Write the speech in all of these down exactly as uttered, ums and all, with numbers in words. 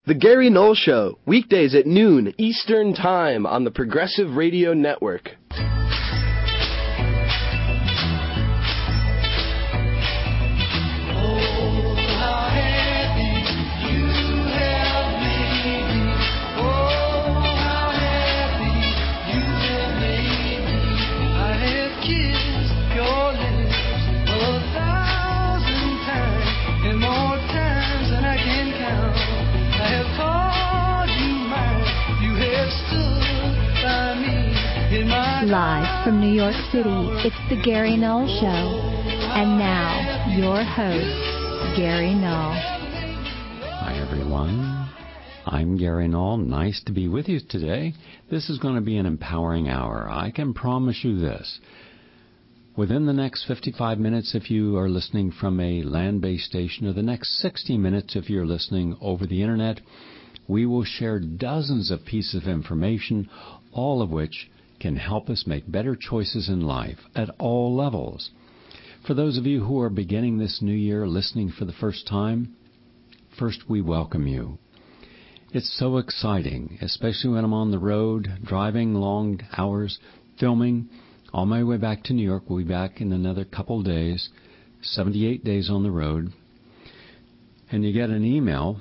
The Gary Knoll Show, weekdays at noon Eastern Time on the Progressive Radio Network. Live from New York City, it's the Gary Knoll Show. And now, your host, Gary Knoll. Hi, everyone. I'm Gary Knoll. Nice to be with you today. This is going to be an empowering hour. I can promise you this. Within the next fifty-five minutes, if you are listening from a land-based station, or the next sixty minutes if you're listening over the Internet, we will share dozens of pieces of information, all of which can help us make better choices in life at all levels. For those of you who are beginning this new year listening for the first time, first we welcome you. It's so exciting, especially when I'm on the road, driving long hours, filming. On my way back to New York, we'll be back in another couple days, seventy-eight days on the road. And you get an email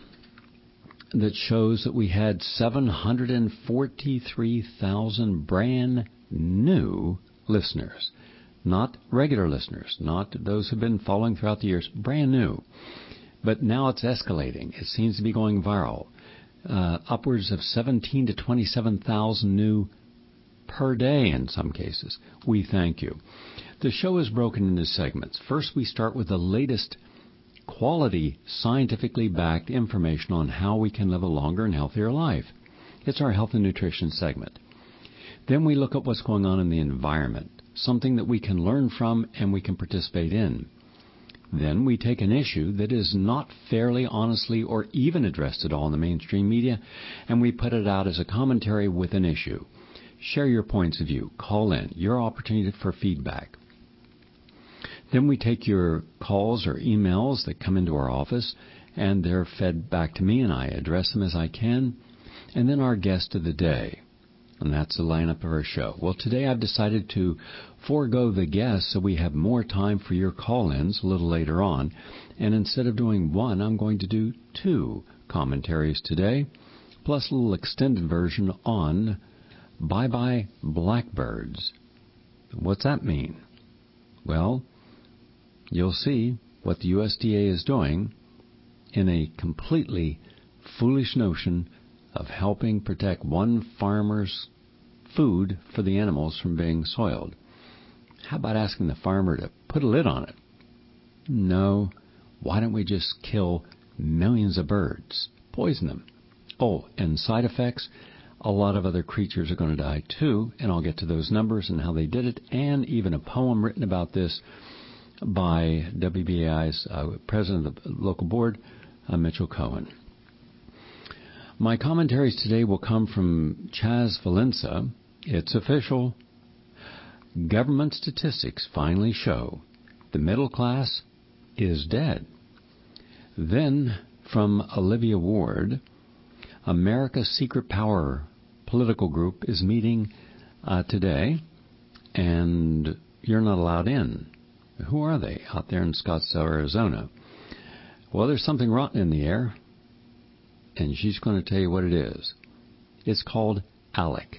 that shows that we had seven hundred forty-three thousand brand new listeners. Not regular listeners, not those who've been following throughout the years, brand new. But now it's escalating. It seems to be going viral. Uh, upwards of seventeen to twenty-seven thousand new per day in some cases. We thank you. The show is broken into segments. First, we start with the latest quality, scientifically backed information on how we can live a longer and healthier life. It's our health and nutrition segment. Then we look at what's going on in the environment, something that we can learn from and we can participate in. Then we take an issue that is not fairly, honestly, or even addressed at all in the mainstream media, and we put it out as a commentary with an issue. Share your points of view. Call in. Your opportunity for feedback. Then we take your calls or emails that come into our office, and they're fed back to me, and I address them as I can. And then our guest of the day, and that's the lineup of our show. Well, today I've decided to forego the guests so we have more time for your call-ins a little later on. And instead of doing one, I'm going to do two commentaries today, plus a little extended version on Bye-Bye Blackbirds. What's that mean? Well, you'll see what the U S D A is doing in a completely foolish notion of helping protect one farmer's food for the animals from being soiled. How about asking the farmer to put a lid on it? No. Why don't we just kill millions of birds? Poison them. Oh, and side effects? A lot of other creatures are going to die too, and I'll get to those numbers and how they did it, and even a poem written about this by W B A I's uh, president of the local board, uh, Mitchell Cohen. My commentaries today will come from Chaz Valenza. It's official. Government statistics finally show the middle class is dead. Then from Olivia Ward, America's Secret Power political group is meeting uh, today, and you're not allowed in. Who are they out there in Scottsdale, Arizona? Well, there's something rotten in the air, and she's going to tell you what it is. It's called ALEC.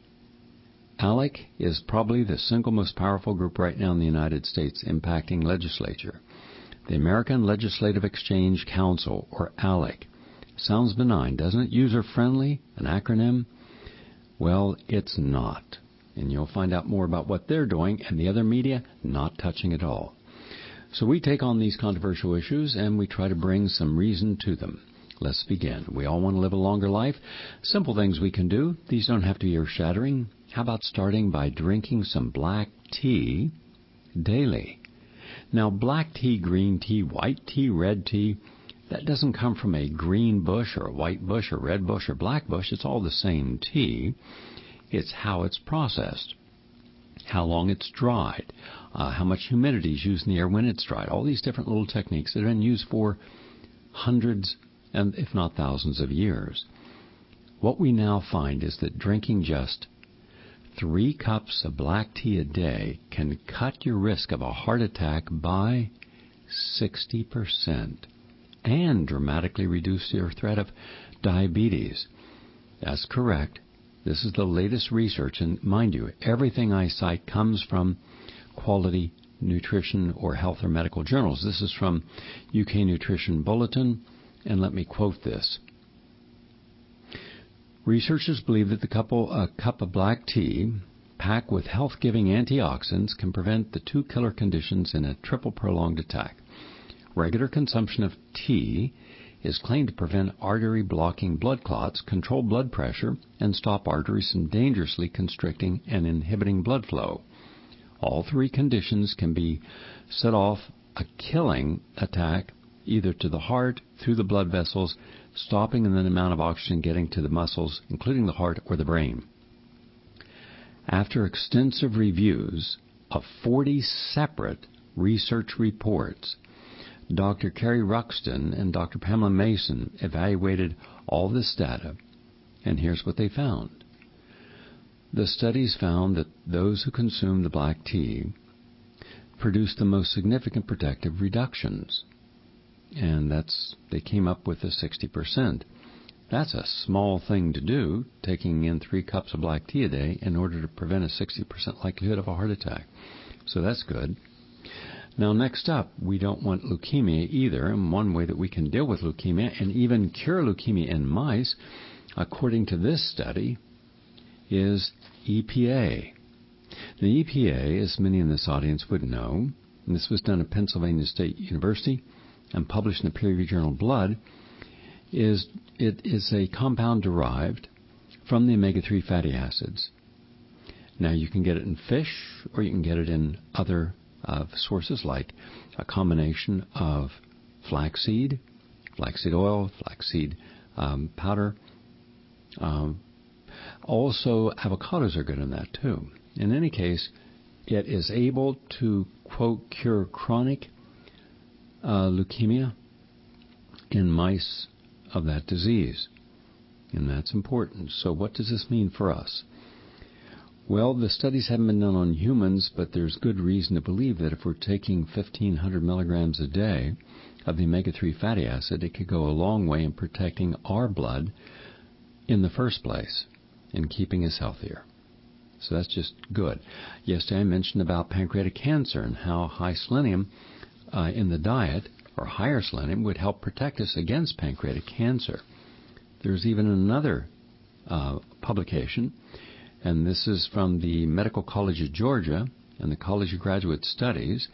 ALEC is probably the single most powerful group right now in the United States impacting legislature. The American Legislative Exchange Council, or ALEC. Sounds benign, doesn't it? User-friendly, an acronym? Well, it's not. And you'll find out more about what they're doing, and the other media not touching at all. So we take on these controversial issues, and we try to bring some reason to them. Let's begin. We all want to live a longer life. Simple things we can do. These don't have to be earth-shattering. How about starting by drinking some black tea daily? Now, black tea, green tea, white tea, red tea, that doesn't come from a green bush or a white bush or red bush or black bush. It's all the same tea. It's how it's processed, how long it's dried, uh, how much humidity is used in the air when it's dried. All these different little techniques that have been used for hundreds and if not thousands of years. What we now find is that drinking just three cups of black tea a day can cut your risk of a heart attack by sixty percent and dramatically reduce your threat of diabetes. That's correct. This is the latest research, and mind you, everything I cite comes from quality nutrition or health or medical journals. This is from U K Nutrition Bulletin, and let me quote this. Researchers believe that the couple, a cup of black tea packed with health-giving antioxidants can prevent the two killer conditions in a triple prolonged attack. Regular consumption of tea is claimed to prevent artery-blocking blood clots, control blood pressure, and stop arteries from dangerously constricting and inhibiting blood flow. All three conditions can be set off a killing attack either to the heart, through the blood vessels, stopping the amount of oxygen getting to the muscles, including the heart or the brain. After extensive reviews of forty separate research reports, Doctor Kerry Ruxton and Doctor Pamela Mason evaluated all this data, and here's what they found. The studies found that those who consumed the black tea produced the most significant protective reductions, and that's they came up with a sixty percent. That's a small thing to do, taking in three cups of black tea a day in order to prevent a sixty percent likelihood of a heart attack. So that's good. Now, next up, we don't want leukemia either, and one way that we can deal with leukemia and even cure leukemia in mice, according to this study, is E P A. The E P A, as many in this audience would know, and this was done at Pennsylvania State University and published in the peer-reviewed journal Blood, is it is a compound derived from the omega three fatty acids. Now, you can get it in fish, or you can get it in other of sources like a combination of flaxseed, flaxseed oil, flaxseed um, powder. Um, also, avocados are good in that too. In any case, it is able to, quote, cure chronic uh, leukemia in mice of that disease. And that's important. So what does this mean for us? Well, the studies haven't been done on humans, but there's good reason to believe that if we're taking fifteen hundred milligrams a day of the omega three fatty acid, it could go a long way in protecting our blood in the first place and keeping us healthier. So that's just good. Yesterday I mentioned about pancreatic cancer and how high selenium uh, in the diet, or higher selenium, would help protect us against pancreatic cancer. There's even another uh, publication, and this is from the Medical College of Georgia and the College of Graduate Studies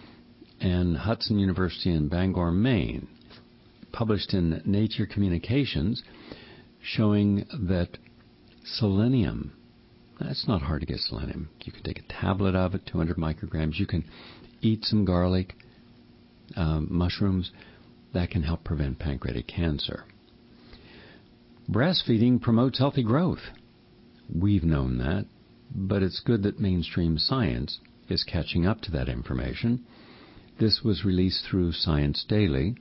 and Hudson University in Bangor, Maine, published in Nature Communications, showing that selenium, that's not hard to get selenium. You can take a tablet of it, two hundred micrograms. You can eat some garlic, um, mushrooms. That can help prevent pancreatic cancer. Breastfeeding promotes healthy growth. We've known that, but it's good that mainstream science is catching up to that information. This was released through Science Daily.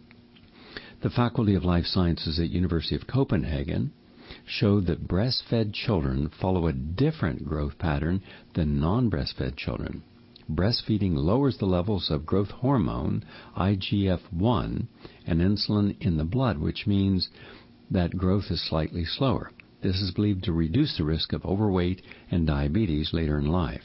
The Faculty of Life Sciences at University of Copenhagen showed that breastfed children follow a different growth pattern than non-breastfed children. Breastfeeding lowers the levels of growth hormone, I G F one, and insulin in the blood, which means that growth is slightly slower. This is believed to reduce the risk of overweight and diabetes later in life.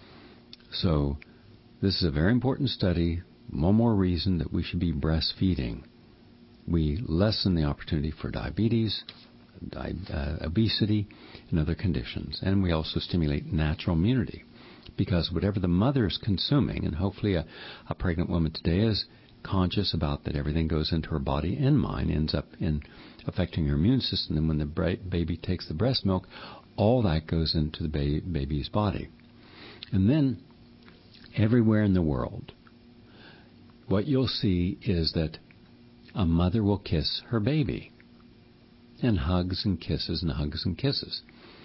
So, this is a very important study. One more reason that we should be breastfeeding. We lessen the opportunity for diabetes, di- uh, obesity, and other conditions. And we also stimulate natural immunity. Because whatever the mother is consuming, and hopefully a, a pregnant woman today is conscious about that everything goes into her body and mind, ends up in affecting her immune system. And when the bra- baby takes the breast milk, all that goes into the ba- baby's body. And then, everywhere in the world, what you'll see is that a mother will kiss her baby. And hugs and kisses and hugs and kisses.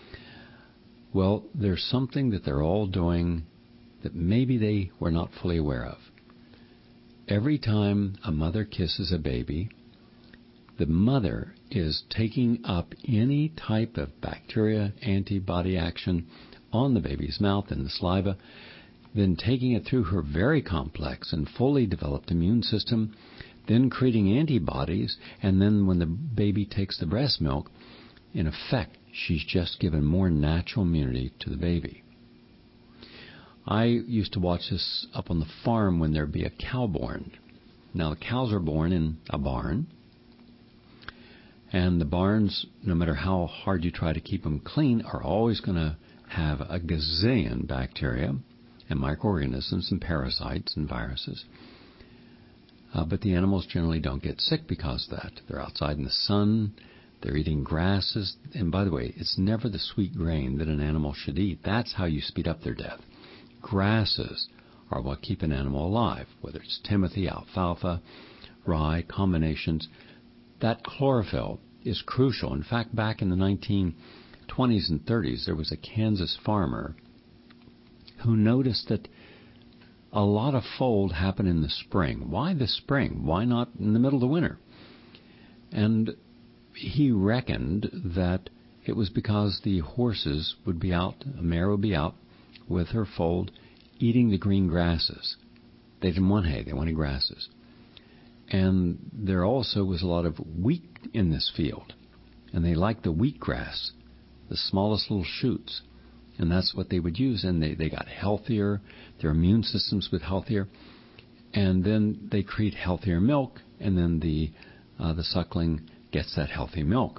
Well, there's something that they're all doing that maybe they were not fully aware of. Every time a mother kisses a baby, the mother is taking up any type of bacteria, antibody action on the baby's mouth and the saliva, then taking it through her very complex and fully developed immune system, then creating antibodies, and then when the baby takes the breast milk, in effect, she's just given more natural immunity to the baby. I used to watch this up on the farm when there'd be a cow born. Now, the cows are born in a barn, and the barns, no matter how hard you try to keep them clean, are always going to have a gazillion bacteria and microorganisms and parasites and viruses. Uh, but the animals generally don't get sick because of that. They're outside in the sun. They're eating grasses. And by the way, it's never the sweet grain that an animal should eat. That's how you speed up their death. Grasses are what keep an animal alive, whether it's timothy, alfalfa, rye, combinations. That chlorophyll is crucial. In fact, back in the nineteen twenties and thirties, there was a Kansas farmer who noticed that a lot of fold happened in the spring. Why the spring? Why not in the middle of the winter? And he reckoned that it was because the horses would be out, a mare would be out with her foal eating the green grasses. They didn't want hay, they wanted grasses. And there also was a lot of wheat in this field. And they liked the wheat grass, the smallest little shoots. And that's what they would use. And they, they got healthier, their immune systems were healthier. And then they create healthier milk, and then the uh, the suckling gets that healthy milk.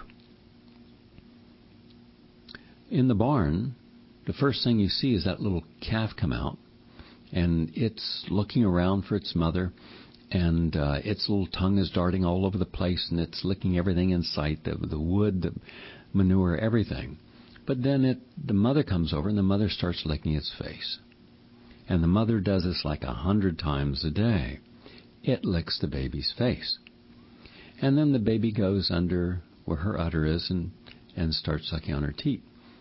In the barn, the first thing you see is that little calf come out, and it's looking around for its mother, and uh, its little tongue is darting all over the place, and it's licking everything in sight, the, the wood, the manure, everything. But then it, the mother comes over, and the mother starts licking its face. And the mother does this like a hundred times a day. It licks the baby's face. And then the baby goes under where her udder is and, and starts sucking on her teat.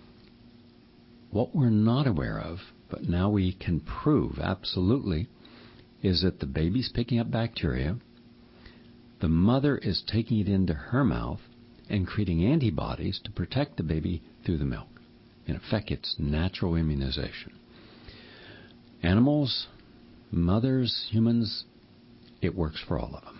What we're not aware of, but now we can prove absolutely, is that the baby's picking up bacteria, the mother is taking it into her mouth and creating antibodies to protect the baby through the milk. In effect, it's natural immunization. Animals, mothers, humans, it works for all of them.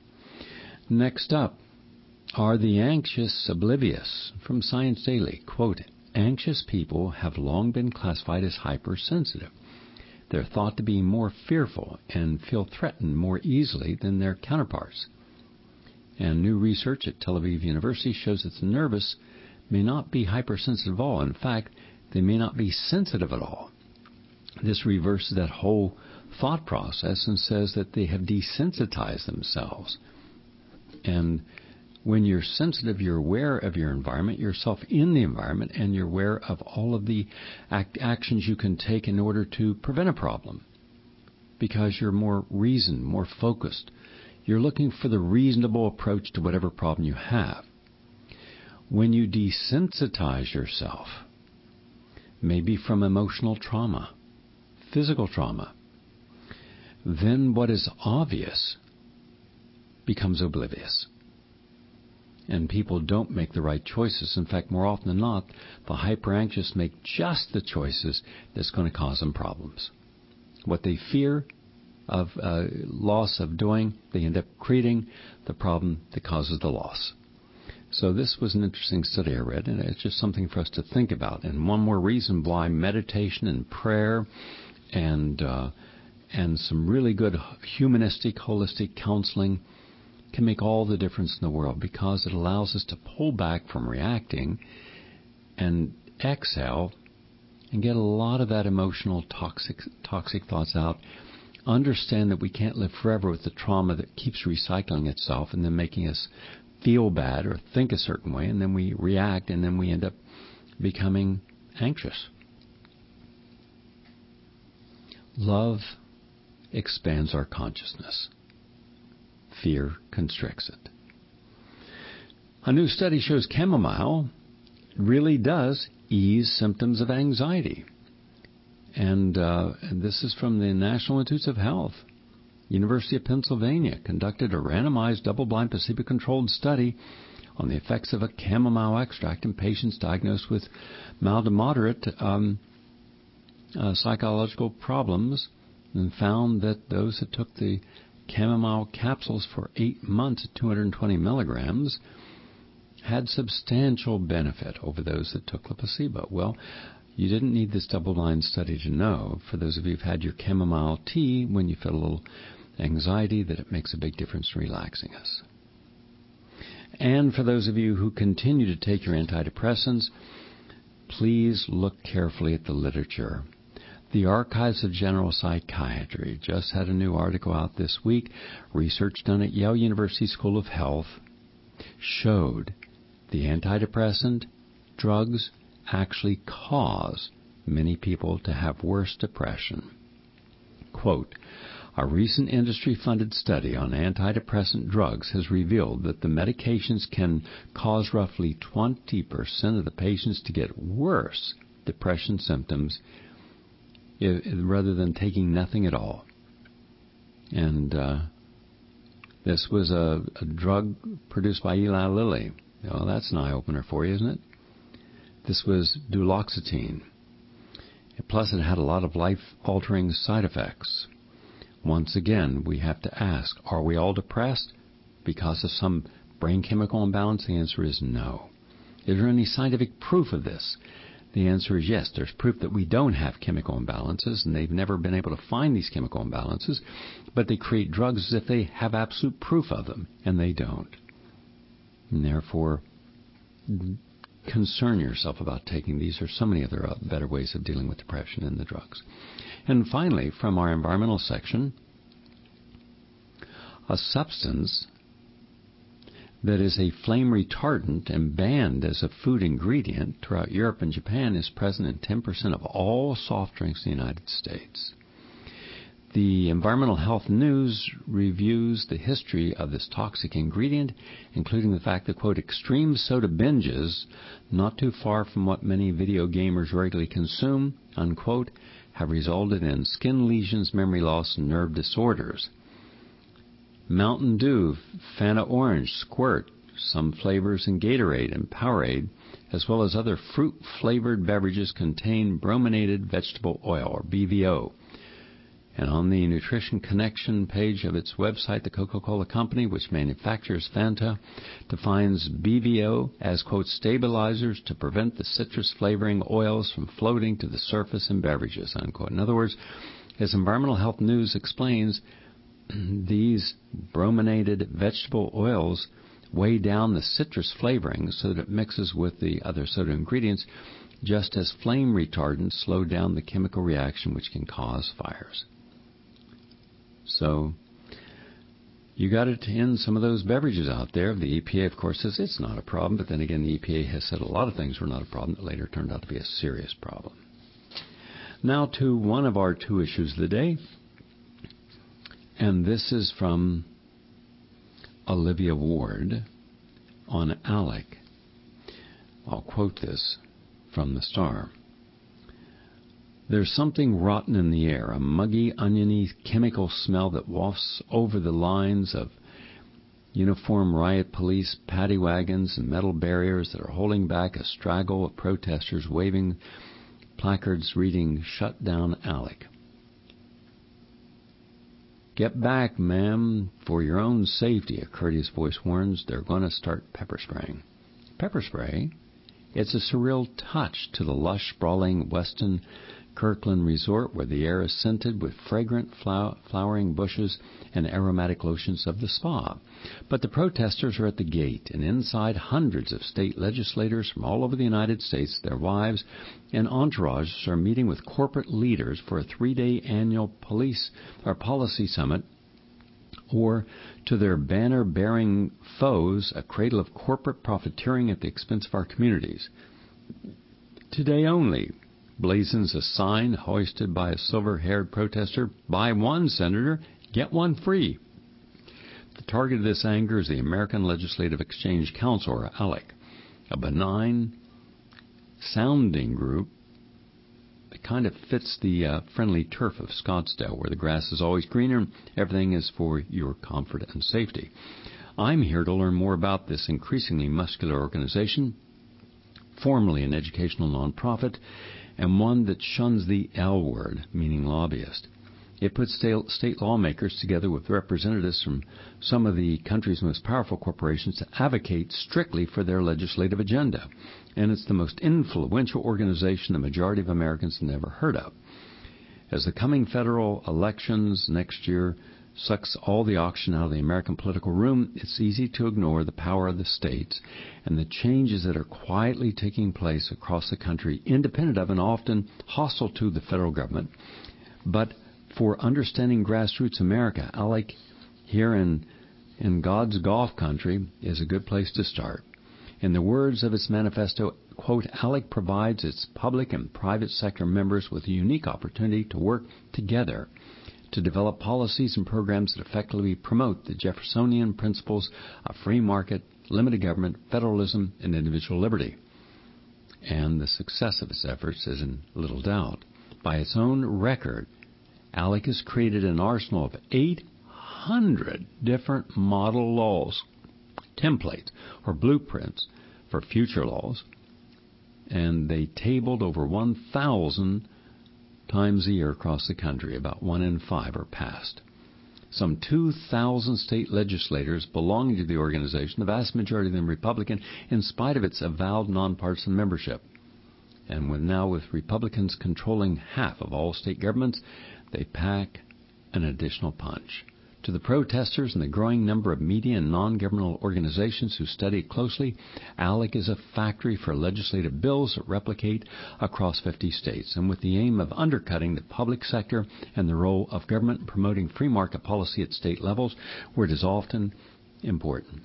Next up, are the anxious oblivious? From Science Daily, quote, anxious people have long been classified as hypersensitive. They're thought to be more fearful and feel threatened more easily than their counterparts. And new research at Tel Aviv University shows that the nervous may not be hypersensitive at all. In fact, they may not be sensitive at all. This reverses that whole thought process and says that they have desensitized themselves. And when you're sensitive, you're aware of your environment, yourself in the environment, and you're aware of all of the act- actions you can take in order to prevent a problem. Because you're more reasoned, more focused. You're looking for the reasonable approach to whatever problem you have. When you desensitize yourself, maybe from emotional trauma, physical trauma, then what is obvious becomes oblivious. And people don't make the right choices. In fact, more often than not, the hyper-anxious make just the choices that's going to cause them problems. What they fear of uh, loss of doing, they end up creating the problem that causes the loss. So this was an interesting study I read, and it's just something for us to think about. And one more reason why meditation and prayer and uh, and some really good humanistic, holistic counseling can make all the difference in the world, because it allows us to pull back from reacting and exhale and get a lot of that emotional toxic toxic thoughts out. Understand that we can't live forever with the trauma that keeps recycling itself and then making us feel bad or think a certain way, and then we react, and then we end up becoming anxious. Love expands our consciousness. Fear constricts it. A new study shows chamomile really does ease symptoms of anxiety. And, uh, and this is from the National Institutes of Health. University of Pennsylvania conducted a randomized double-blind placebo-controlled study on the effects of a chamomile extract in patients diagnosed with mild to moderate um, uh, psychological problems, and found that those that took the chamomile capsules for eight months at two hundred twenty milligrams had substantial benefit over those that took the placebo. Well, you didn't need this double-blind study to know, for those of you who've had your chamomile tea, when you feel a little anxiety, that it makes a big difference in relaxing us. And for those of you who continue to take your antidepressants, please look carefully at the literature. The Archives of General Psychiatry just had a new article out this week. Research done at Yale University School of Health showed the antidepressant drugs actually cause many people to have worse depression. Quote, a recent industry-funded study on antidepressant drugs has revealed that the medications can cause roughly twenty percent of the patients to get worse depression symptoms if, rather than taking nothing at all. And uh, this was a, a drug produced by Eli Lilly. Well, that's an eye-opener for you, isn't it? This was duloxetine. Plus, it had a lot of life-altering side effects. Once again, we have to ask, are we all depressed because of some brain chemical imbalance? The answer is no. Is there any scientific proof of this? The answer is yes. There's proof that we don't have chemical imbalances, and they've never been able to find these chemical imbalances, but they create drugs as if they have absolute proof of them, and they don't. And therefore, concern yourself about taking these. There's so many other uh, better ways of dealing with depression than the drugs. And finally, from our environmental section, a substance that is a flame retardant and banned as a food ingredient throughout Europe and Japan is present in ten percent of all soft drinks in the United States. The Environmental Health News reviews the history of this toxic ingredient, including the fact that, quote, extreme soda binges, not too far from what many video gamers regularly consume, unquote, have resulted in skin lesions, memory loss, and nerve disorders. Mountain Dew, Fanta Orange, Squirt, some flavors in Gatorade and Powerade, as well as other fruit-flavored beverages contain brominated vegetable oil, or B V O. And on the Nutrition Connection page of its website, the Coca-Cola Company, which manufactures Fanta, defines B V O as, quote, stabilizers to prevent the citrus flavoring oils from floating to the surface in beverages, unquote. In other words, as Environmental Health News explains, these brominated vegetable oils weigh down the citrus flavoring so that it mixes with the other soda ingredients, just as flame retardants slow down the chemical reaction which can cause fires. So you got to end some of those beverages out there. The E P A, of course, says it's not a problem, but then again, the E P A has said a lot of things were not a problem that later turned out to be a serious problem. Now to one of our two issues of the day, and this is from Olivia Ward on ALEC. I'll quote this from the Star. There's something rotten in the air, a muggy, oniony chemical smell that wafts over the lines of uniformed riot police, paddy wagons, and metal barriers that are holding back a straggle of protesters waving placards reading, "Shut down ALEC." Get back, ma'am, for your own safety, a courteous voice warns. They're going to start pepper spraying. Pepper spray? It's a surreal touch to the lush, sprawling Weston Kirkland Resort, where the air is scented with fragrant flow- flowering bushes and aromatic lotions of the spa. But the protesters are at the gate, and inside hundreds of state legislators from all over the United States, their wives, and entourages are meeting with corporate leaders for a three-day annual police or policy summit, or to their banner-bearing foes, a cradle of corporate profiteering at the expense of our communities. Today only blazons a sign hoisted by a silver-haired protester, "Buy one, Senator, get one free." The target of this anger is the American Legislative Exchange Council, or ALEC, a benign sounding group It kind of fits the uh, friendly turf of Scottsdale, where the grass is always greener and everything is for your comfort and safety. I'm here to learn more about this increasingly muscular organization, formerly an educational nonprofit, and one that shuns the L word, meaning lobbyist. It puts state lawmakers together with representatives from some of the country's most powerful corporations to advocate strictly for their legislative agenda. And it's the most influential organization the majority of Americans have never heard of. As the coming federal elections next year sucks all the oxygen out of the American political room, it's easy to ignore the power of the states and the changes that are quietly taking place across the country, independent of and often hostile to the federal government. But for understanding grassroots America, ALEC here in, in God's golf country is a good place to start. In the words of its manifesto, quote, ALEC provides its public and private sector members with a unique opportunity to work together to develop policies and programs that effectively promote the Jeffersonian principles of free market, limited government, federalism, and individual liberty. And the success of its efforts is in little doubt. By its own record, ALEC has created an arsenal of eight hundred different model laws, templates, or blueprints for future laws, and they tabled over one thousand times a year across the country. About one in five are passed. Some two thousand state legislators belonging to the organization, the vast majority of them Republican, in spite of its avowed nonpartisan membership. And with now with Republicans controlling half of all state governments, they pack an additional punch. To the protesters and the growing number of media and non-governmental organizations who study it closely, ALEC is a factory for legislative bills that replicate across fifty states, and with the aim of undercutting the public sector and the role of government in promoting free market policy at state levels, where it is often important.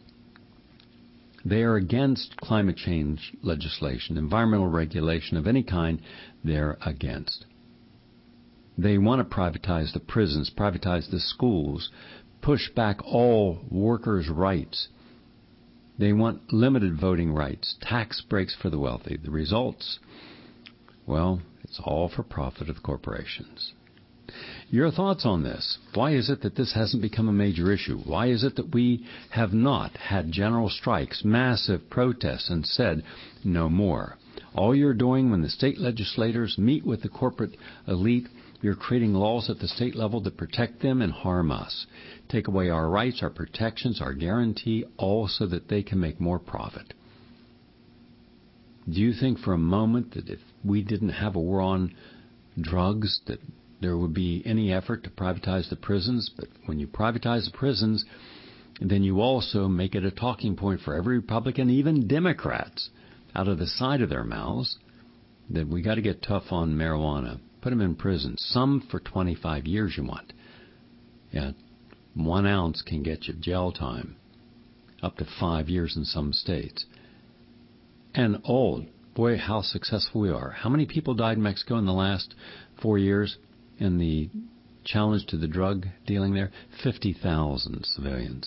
They are against climate change legislation, environmental regulation of any kind. They're against. They want to privatize the prisons, privatize the schools, push back all workers' rights. They want limited voting rights, tax breaks for the wealthy. The results? Well, it's all for profit of corporations. Your thoughts on this? Why is it that this hasn't become a major issue? Why is it that we have not had general strikes, massive protests, and said no more? All you're doing when the state legislators meet with the corporate elite, you're creating laws at the state level that protect them and harm us, take away our rights, our protections, our guarantee, all so that they can make more profit. Do you think for a moment that if we didn't have a war on drugs, that there would be any effort to privatize the prisons? But when you privatize the prisons, then you also make it a talking point for every Republican, even Democrats, out of the side of their mouths, that we got to get tough on marijuana. Put them in prison. Some for twenty-five years you want. Yeah, one ounce can get you jail time, up to five years in some states. And old, boy, how successful we are. How many people died in Mexico in the last four years in the challenge to the drug dealing there? fifty thousand civilians.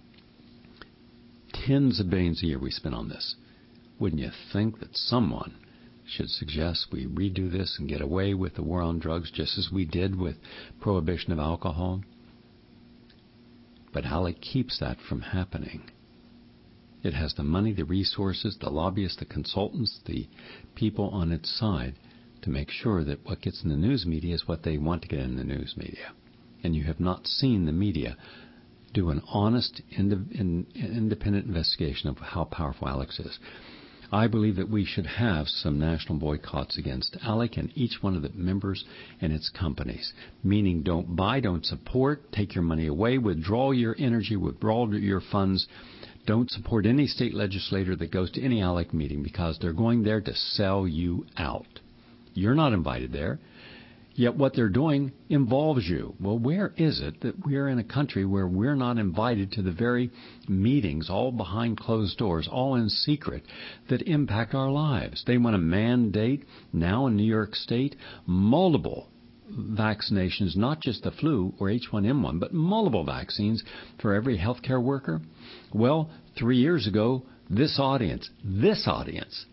Tens of billions a year we spend on this. Wouldn't you think that someone should suggest we redo this and get away with the war on drugs just as we did with prohibition of alcohol? But ALEC keeps that from happening. It has the money, the resources, the lobbyists, the consultants, the people on its side to make sure that what gets in the news media is what they want to get in the news media. And you have not seen the media do an honest, independent investigation of how powerful ALEC is. I believe that we should have some national boycotts against ALEC and each one of the members and its companies, meaning don't buy, don't support, take your money away, withdraw your energy, withdraw your funds. Don't support any state legislator that goes to any ALEC meeting because they're going there to sell you out. You're not invited there. Yet what they're doing involves you. Well, where is it that we're in a country where we're not invited to the very meetings, all behind closed doors, all in secret, that impact our lives? They want to mandate now in New York State multiple vaccinations, not just the flu or H one N one, but multiple vaccines for every healthcare worker. Well, three years ago, this audience, this audience,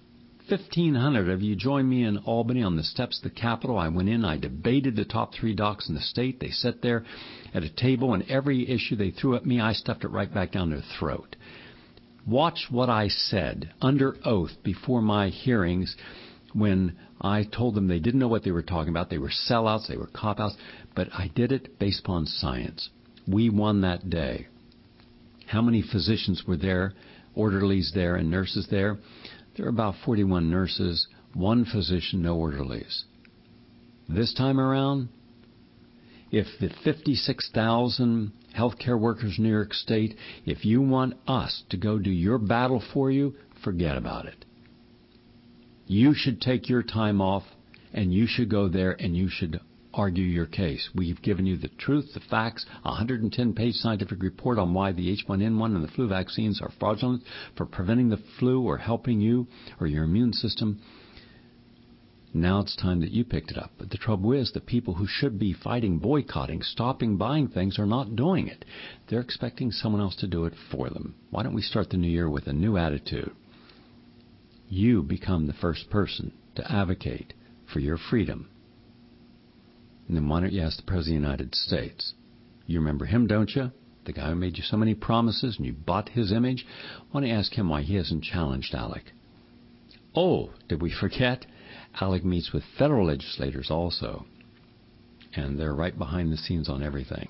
fifteen hundred of you joined me in Albany on the steps of the Capitol. I went in, I debated the top three docs in the state. They sat there at a table, and every issue they threw at me, I stuffed it right back down their throat. Watch what I said under oath before my hearings when I told them they didn't know what they were talking about. They were sellouts, they were cop-outs, but I did it based upon science. We won that day. How many physicians were there, orderlies there, and nurses there? There were about forty-one nurses, one physician, no orderlies. This time around, if the fifty-six thousand healthcare workers in New York State, if you want us to go do your battle for you, forget about it. You should take your time off, and you should go there, and you should argue your case. We've given you the truth, the facts, a one hundred ten page scientific report on why the H one N one and the flu vaccines are fraudulent for preventing the flu or helping you or your immune system. Now it's time that you picked it up. But the trouble is, the people who should be fighting, boycotting, stopping buying things are not doing it. They're expecting someone else to do it for them. Why don't we start the new year with a new attitude? You become the first person to advocate for your freedom. And then why don't you ask the President of the United States? You remember him, don't you? The guy who made you so many promises and you bought his image. Why don't you ask him why he hasn't challenged ALEC? Oh, did we forget? ALEC meets with federal legislators also. And they're right behind the scenes on everything.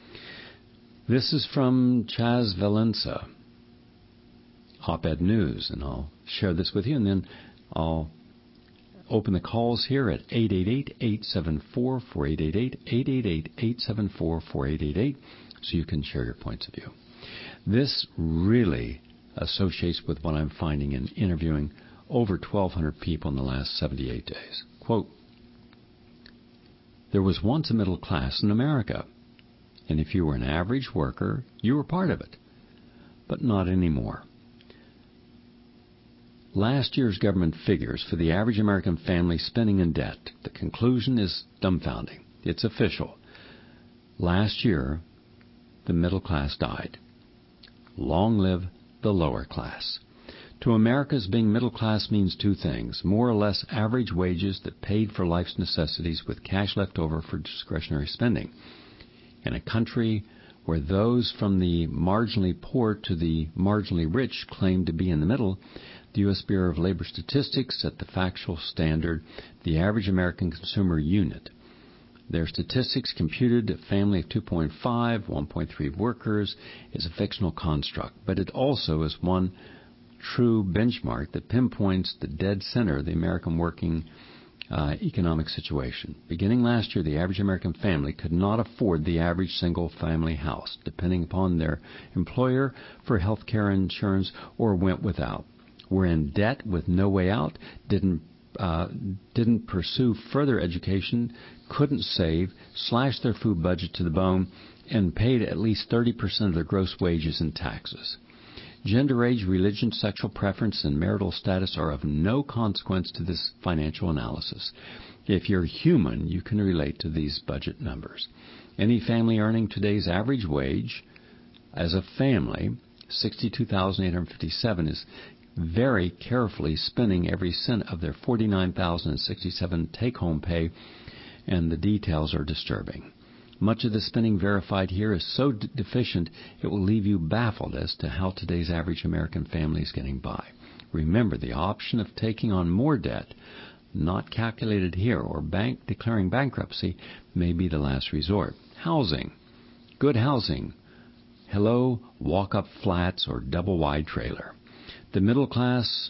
This is from Chaz Valenza, Op-Ed News, and I'll share this with you, and then I'll open the calls here at eight eight eight, eight seven four, four eight eight eight, eight eight eight, eight seven four, four eight eight eight, so you can share your points of view. This really associates with what I'm finding in interviewing over twelve hundred people in the last seventy-eight days. Quote, there was once a middle class in America, and if you were an average worker, you were part of it, but not anymore. Last year's government figures for the average American family spending in debt. The conclusion is dumbfounding. It's official. Last year, the middle class died. Long live the lower class. To Americans, being middle class means two things: more or less average wages that paid for life's necessities with cash left over for discretionary spending. In a country where those from the marginally poor to the marginally rich claim to be in the middle, the U S Bureau of Labor Statistics set the factual standard, the average American consumer unit. Their statistics computed a family of two point five, one point three workers is a fictional construct, but it also is one true benchmark that pinpoints the dead center of the American working uh, economic situation. Beginning last year, the average American family could not afford the average single-family house, depending upon their employer for health care insurance, or went without. Were in debt with no way out, didn't uh, didn't pursue further education, couldn't save, slashed their food budget to the bone, and paid at least thirty percent of their gross wages in taxes. Gender, age, religion, sexual preference, and marital status are of no consequence to this financial analysis. If you're human, you can relate to these budget numbers. Any family earning today's average wage as a family, sixty-two thousand eight hundred fifty-seven dollars, is very carefully spending every cent of their forty-nine thousand sixty-seven dollars take-home pay, and the details are disturbing. Much of the spending verified here is so d- deficient it will leave you baffled as to how today's average American family is getting by. Remember, the option of taking on more debt, not calculated here, or bank declaring bankruptcy may be the last resort. Housing. Good housing. Hello, walk-up flats or double-wide trailer. The middle class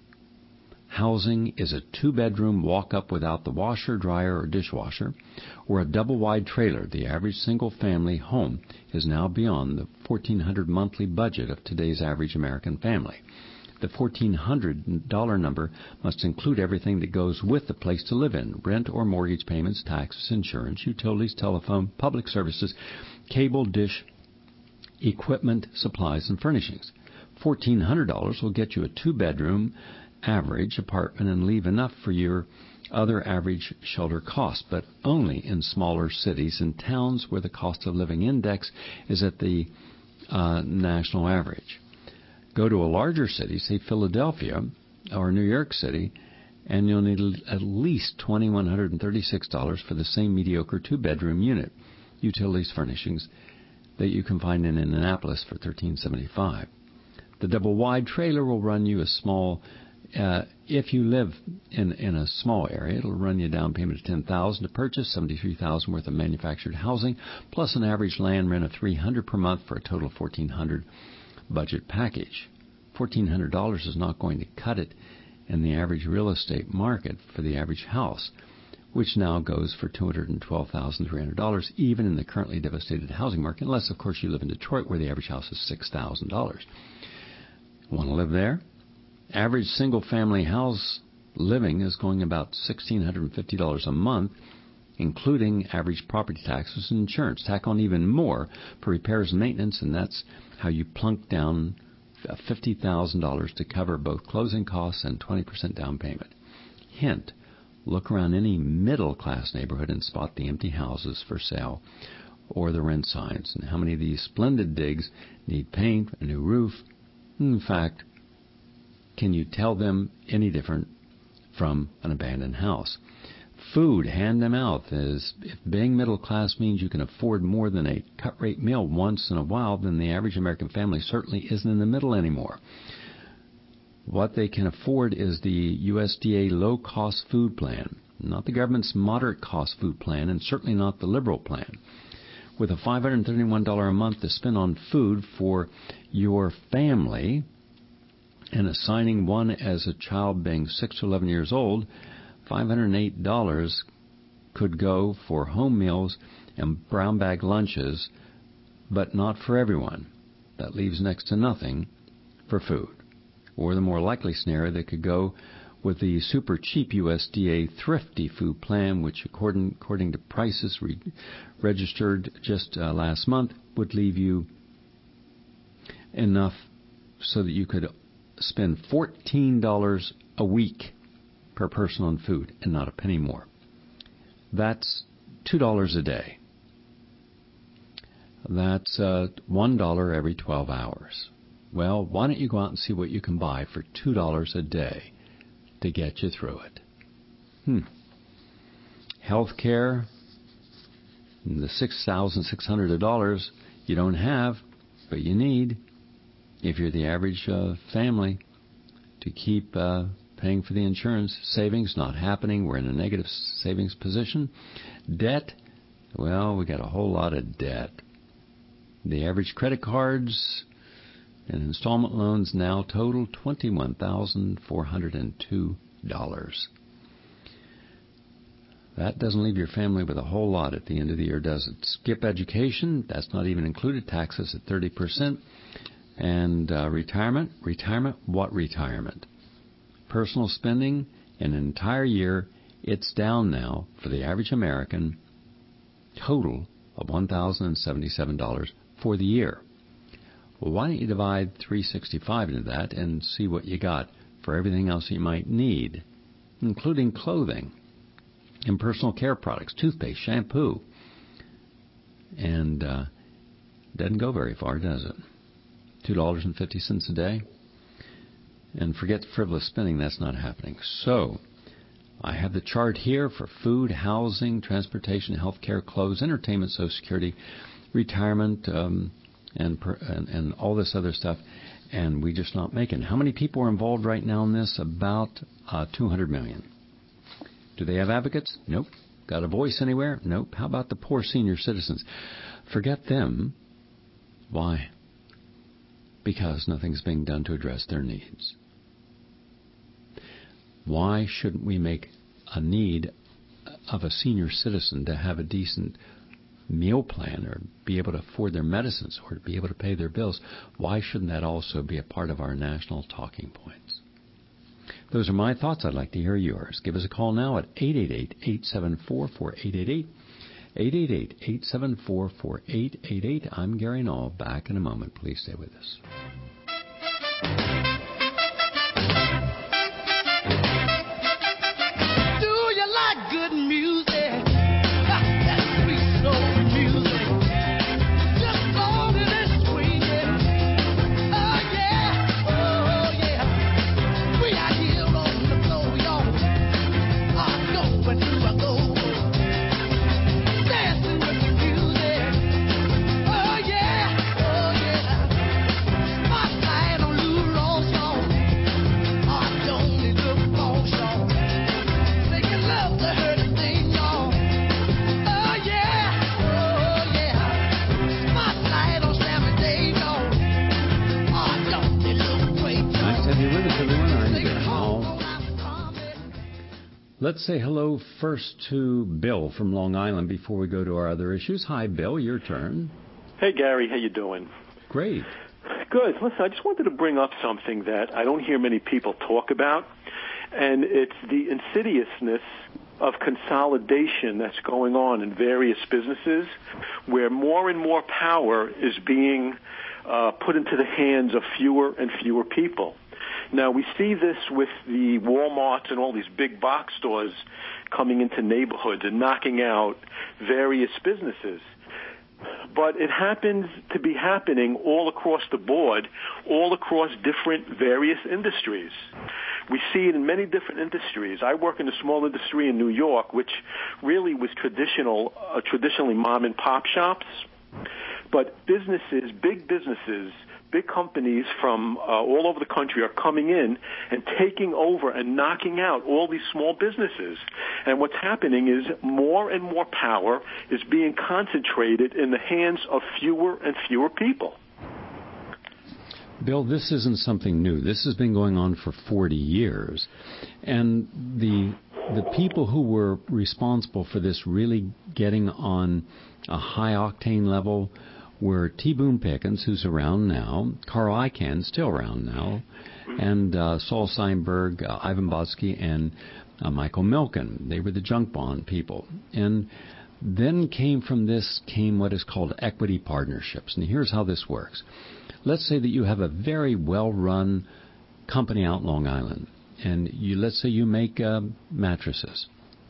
housing is a two-bedroom walk-up without the washer, dryer, or dishwasher, or a double-wide trailer. The average single-family home is now beyond the fourteen hundred dollars monthly budget of today's average American family. The fourteen hundred dollars number must include everything that goes with the place to live in: rent or mortgage payments, taxes, insurance, utilities, telephone, public services, cable, dish, equipment, supplies, and furnishings. fourteen hundred dollars will get you a two-bedroom average apartment and leave enough for your other average shelter costs, but only in smaller cities and towns where the cost of living index is at the uh, national average. Go to a larger city, say Philadelphia, or New York City, and you'll need at least two thousand one hundred thirty-six dollars for the same mediocre two-bedroom unit, utilities, furnishings, that you can find in Indianapolis for thirteen seventy-five. The double-wide trailer will run you a small, uh, if you live in, in a small area, it'll run you a down payment of ten thousand dollars to purchase, seventy-three thousand dollars worth of manufactured housing, plus an average land rent of three hundred dollars per month for a total of fourteen hundred dollars budget package. fourteen hundred dollars is not going to cut it in the average real estate market for the average house, which now goes for two hundred twelve thousand three hundred dollars, even in the currently devastated housing market, unless, of course, you live in Detroit, where the average house is six thousand dollars. Want to live there? Average single-family house living is going about one thousand six hundred fifty dollars a month, including average property taxes and insurance. Tack on even more for repairs and maintenance, and that's how you plunk down fifty thousand dollars to cover both closing costs and twenty percent down payment. Hint, look around any middle-class neighborhood and spot the empty houses for sale or the rent signs. And how many of these splendid digs need paint, a new roof? In fact, can you tell them any different from an abandoned house? Food, hand to mouth, is if being middle class means you can afford more than a cut rate meal once in a while, then the average American family certainly isn't in the middle anymore. What they can afford is the U S D A low cost food plan, not the government's moderate cost food plan, and certainly not the liberal plan. With a five hundred thirty-one dollars a month to spend on food for your family, and assigning one as a child being six to eleven years old, five hundred eight dollars could go for home meals and brown bag lunches, but not for everyone. That leaves next to nothing for food. Or the more likely scenario, that could go with the super cheap U S D A thrifty food plan, which according, according to prices re- registered just uh, last month, would leave you enough so that you could spend fourteen dollars a week per person on food, and not a penny more. That's two dollars a day. That's uh, one dollar every twelve hours. Well, why don't you go out and see what you can buy for two dollars a day to get you through it? Hmm. Health care, the six thousand six hundred dollars you don't have, but you need, if you're the average uh, family, to keep uh, paying for the insurance. Savings not happening. We're in a negative savings position. Debt, well, we got a whole lot of debt. The average credit cards and installment loans now total twenty-one thousand four hundred two dollars. That doesn't leave your family with a whole lot at the end of the year, does it? Skip education, that's not even included. Taxes at thirty percent. And uh, retirement, retirement, what retirement? Personal spending, in an entire year, it's down now for the average American, total of one thousand seventy-seven dollars for the year. Well, why don't you divide three hundred sixty-five into that and see what you got for everything else you might need, including clothing and personal care products, toothpaste, shampoo. And uh, doesn't go very far, does it? two dollars and fifty cents a day. And forget frivolous spending, that's not happening. So, I have the chart here for food, housing, transportation, health care, clothes, entertainment, Social Security, retirement, um, and, per, and and all this other stuff, and we just not making. How many people are involved right now in this? About uh, two hundred million. Do they have advocates? Nope. Got a voice anywhere? Nope. How about the poor senior citizens? Forget them. Why? Because nothing's being done to address their needs. Why shouldn't we make a need of a senior citizen to have a decent meal plan or be able to afford their medicines or to be able to pay their bills? Why shouldn't that also be a part of our national talking points? Those are my thoughts. I'd like to hear yours. Give us a call now at eight eight eight, eight seven four, four eight eight eight. eight eight eight, eight seven four, four eight eight eight. I'm Gary Null. Back in a moment. Please stay with us. Do you like good music? That sweet soul music. Just long as it's swinging. Oh yeah, oh yeah. We are here Let's say hello first to Bill from Long Island before we go to our other issues. Hi, Bill. Your turn. Hey, Gary. How you doing? Great. Good. Listen, I just wanted to bring up something that I don't hear many people talk about, and it's the insidiousness of consolidation that's going on in various businesses, where more and more power is being uh, put into the hands of fewer and fewer people. Now, we see this with the Walmarts and all these big box stores coming into neighborhoods and knocking out various businesses. But it happens to be happening all across the board, all across different various industries. We see it in many different industries. I work in a small industry in New York, which really was traditional, uh, traditionally mom and pop shops. But businesses, big businesses, big companies from uh, all over the country are coming in and taking over and knocking out all these small businesses. And what's happening is more and more power is being concentrated in the hands of fewer and fewer people. Bill, this isn't something new. This has been going on for forty years. And the the people who were responsible for this really getting on a high-octane level were T. Boone Pickens, who's around now, Carl Icahn, still around now, and uh, Saul Steinberg, uh, Ivan Bodsky, and uh, Michael Milken. They were the junk bond people. And then came from this came what is called equity partnerships. And here's how this works. Let's say that you have a very well-run company out in Long Island, and you let's say you make uh, mattresses.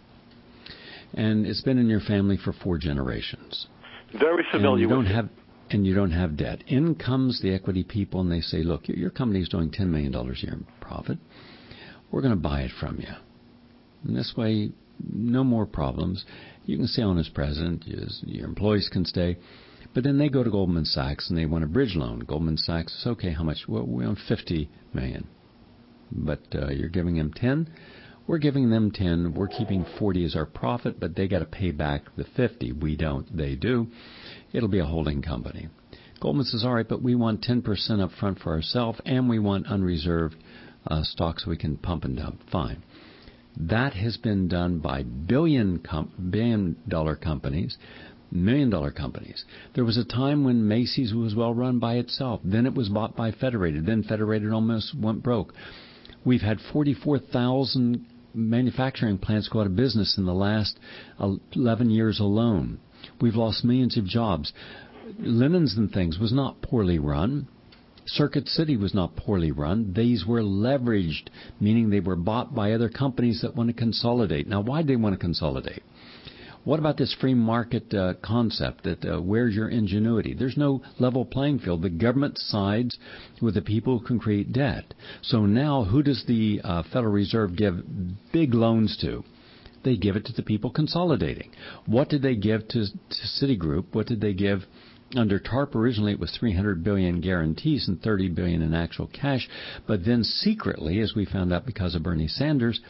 And it's been in your family for four generations. Very familiar and you don't with have, And you don't have debt. In comes the equity people, and they say, look, your, your company is doing ten million dollars a year in profit. We're going to buy it from you. And this way, no more problems. You can stay on as president. Your employees can stay. But then they go to Goldman Sachs, and they want a bridge loan. Goldman Sachs says, okay, how much? Well, we own fifty million dollars. But uh, you're giving them ten. We're giving them ten. We're keeping forty as our profit, but they got to pay back the fifty. We don't. They do. It'll be a holding company. Goldman says, all right, but we want ten percent up front for ourselves, and we want unreserved uh, stocks so we can pump and dump. Fine. That has been done by billion com- billion dollar companies, million dollar companies. There was a time when Macy's was well run by itself. Then it was bought by Federated. Then Federated almost went broke. We've had forty-four thousand manufacturing plants go out of business in the last eleven years alone. We've lost millions of jobs. Linens and Things was not poorly run. Circuit City was not poorly run. These were leveraged, meaning they were bought by other companies that want to consolidate. Now, why do they want to consolidate? What about this free market uh, concept that uh, where's your ingenuity? There's no level playing field. The government sides with the people who can create debt. So now who does the uh, Federal Reserve give big loans to? They give it to the people consolidating. What did they give to, to Citigroup? What did they give under TARP? Originally it was three hundred billion dollars guarantees and thirty billion dollars in actual cash. But then secretly, as we found out because of Bernie Sanders,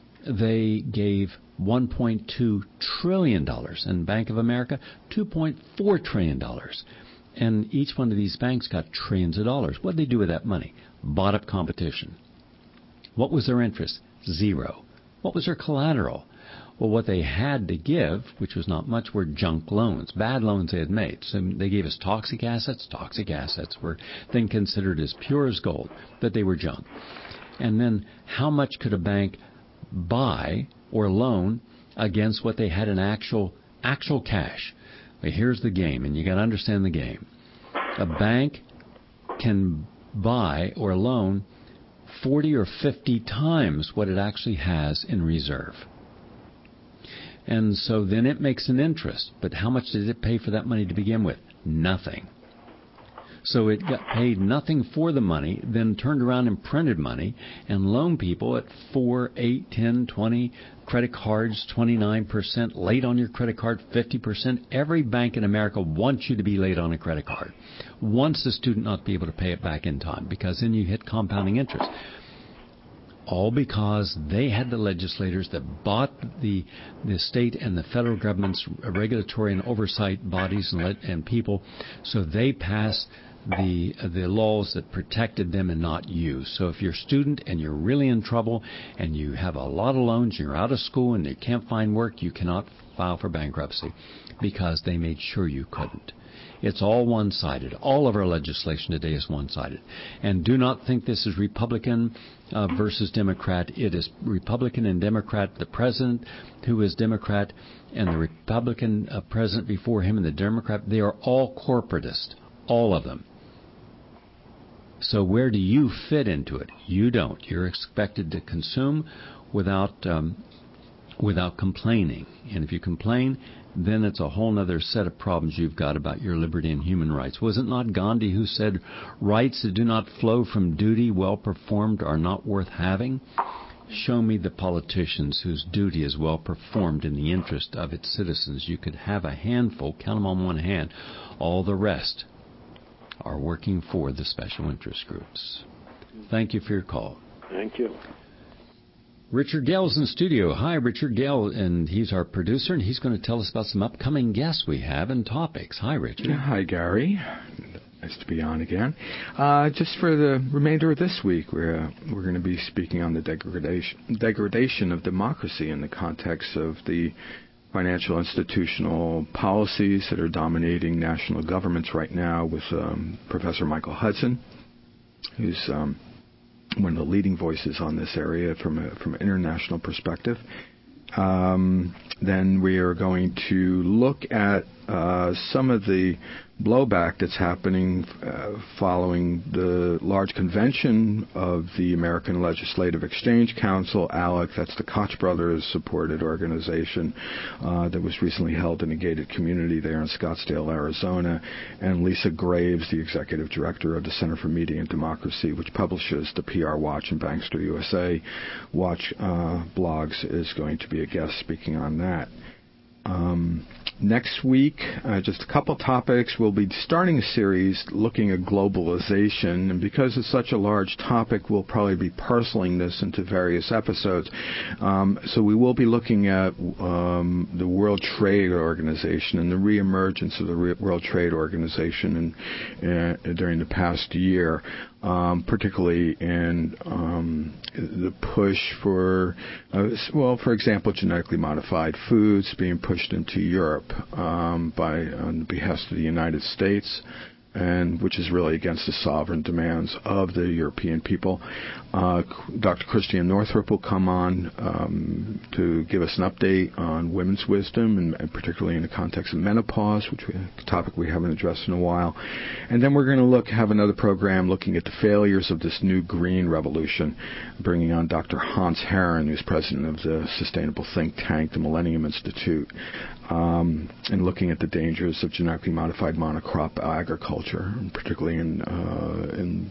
they gave one point two trillion dollars, and Bank of America, two point four trillion dollars. And each one of these banks got trillions of dollars. What did they do with that money? Bought up competition. What was their interest? Zero. What was their collateral? Well, what they had to give, which was not much, were junk loans, bad loans they had made. So they gave us toxic assets. Toxic assets were then considered as pure as gold, that they were junk. And then how much could a bank buy or loan against what they had in actual actual cash? Well, here's the game, and you got to understand the game. A bank can buy or loan forty or fifty times what it actually has in reserve. And so then it makes an interest. But how much did it pay for that money to begin with? Nothing. So it got paid nothing for the money, then turned around and printed money and loaned people at four, eight, ten, twenty, credit cards, twenty-nine percent, late on your credit card, fifty percent. Every bank in America wants you to be late on a credit card, wants the student not to be able to pay it back in time, because then you hit compounding interest. All because they had the legislators that bought the the state and the federal government's regulatory and oversight bodies and, let, and people, so they passed the the laws that protected them and not you. So if you're a student and you're really in trouble and you have a lot of loans, you're out of school and you can't find work, you cannot file for bankruptcy because they made sure you couldn't. It's all one-sided. All of our legislation today is one-sided. And do not think this is Republican uh, versus Democrat. It is Republican and Democrat. The president, who is Democrat, and the Republican uh, president before him and the Democrat, they are all corporatist, all of them. So where do you fit into it? You don't. You're expected to consume without um, without complaining. And if you complain, then it's a whole other set of problems you've got about your liberty and human rights. Was it not Gandhi who said, rights that do not flow from duty well performed are not worth having? Show me the politicians whose duty is well performed in the interest of its citizens. You could have a handful, count them on one hand. All the rest are working for the special interest groups. Thank you for your call. Thank you. Richard Gale's in the studio. Hi, Richard Gale, and he's our producer, and he's going to tell us about some upcoming guests we have and topics. Hi, Richard. Hi, Gary. Nice to be on again. Uh, just for the remainder of this week, we're uh, we're going to be speaking on the degradation degradation of democracy in the context of the financial institutional policies that are dominating national governments right now with um, Professor Michael Hudson, who's um, one of the leading voices on this area from a, from an international perspective. Um, then we are going to look at uh, some of the blowback that's happening uh, following the large convention of the American Legislative Exchange Council, ALEC. That's the Koch brothers supported organization uh, that was recently held in a gated community there in Scottsdale, Arizona. And Lisa Graves, the executive director of the Center for Media and Democracy, which publishes the P R Watch and Bankster U S A Watch uh, blogs, is going to be a guest speaking on that. Um, next week, uh, just a couple topics. We'll be starting a series looking at globalization, and because it's such a large topic, we'll probably be parceling this into various episodes. Um, so we will be looking at um, the World Trade Organization and the reemergence of the Re- World Trade Organization in, uh, during the past year. Um, particularly in um, the push for, uh, well, for example, genetically modified foods being pushed into Europe um, by on the behest of the United States, and which is really against the sovereign demands of the European people. Uh, Doctor Christiane Northrup will come on um, to give us an update on women's wisdom, and, and particularly in the context of menopause, which is a topic we haven't addressed in a while. And then we're going to look have another program looking at the failures of this new green revolution, bringing on Doctor Hans Herren, who's president of the sustainable think tank, the Millennium Institute, um, and looking at the dangers of genetically modified monocrop agriculture, particularly in uh, in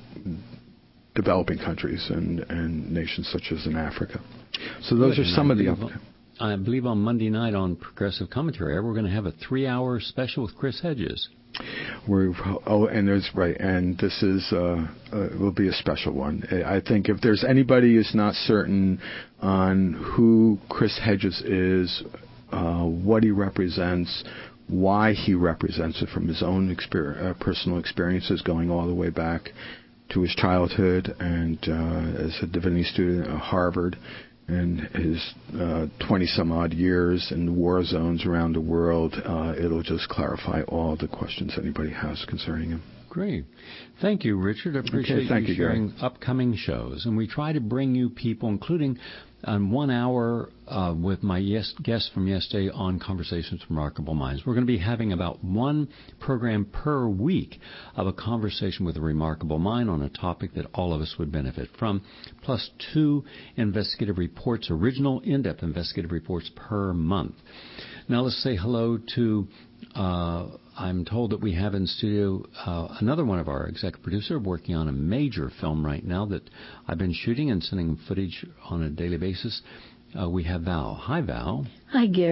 developing countries and, and nations such as in Africa. So those Good, are some I of the... Up- I believe on Monday night on Progressive Commentary, we're going to have a three-hour special with Chris Hedges. We're, oh, and there's right, and this is uh, uh, will be a special one. I think if there's anybody who's not certain on who Chris Hedges is, uh, what he represents, why he represents it from his own exper- uh, personal experiences, going all the way back to his childhood and uh, as a divinity student at Harvard, and his uh, twenty-some-odd years in the war zones around the world, uh, it'll just clarify all the questions anybody has concerning him. Great. Thank you, Richard. I appreciate okay, thank you you, sharing Gary. upcoming shows. And we try to bring you people, including um, one hour uh, with my yes, guest from yesterday on Conversations with Remarkable Minds. We're going to be having about one program per week of a conversation with a remarkable mind on a topic that all of us would benefit from, plus two investigative reports, original in-depth investigative reports per month. Now let's say hello to... Uh, I'm told that we have in studio uh, another one of our executive producers working on a major film right now that I've been shooting and sending footage on a daily basis. Uh, we have Val. Hi, Val. Hi, Gary.